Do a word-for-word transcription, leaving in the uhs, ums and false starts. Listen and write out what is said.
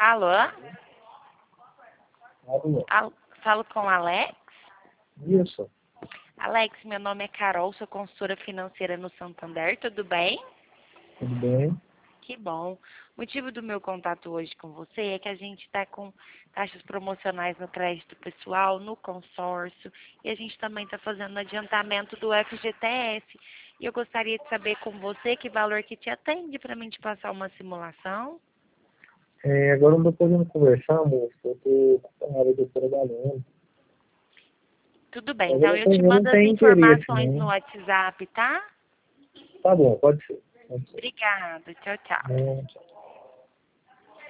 Alô? Alô? Al- Falo com Alex? Isso, Alex, meu nome é Carol, sou consultora financeira no Santander, tudo bem? tudo bem? Que bom. O motivo do meu contato hoje com você é que a gente está com taxas promocionais no crédito pessoal, no consórcio, e a gente também está fazendo adiantamento do F G T S. E eu gostaria de saber com você que valor que te atende para mim te passar uma simulação. É, agora não estou podendo conversar, moço, eu estou ocupado, eu estou trabalhando. Tudo bem, Mas eu então não eu te tenho, eu não mando as tenho interesse, informações no não. WhatsApp, tá? Tá bom, pode ser. Pode ser. Obrigada, tchau, tchau. Não, tchau.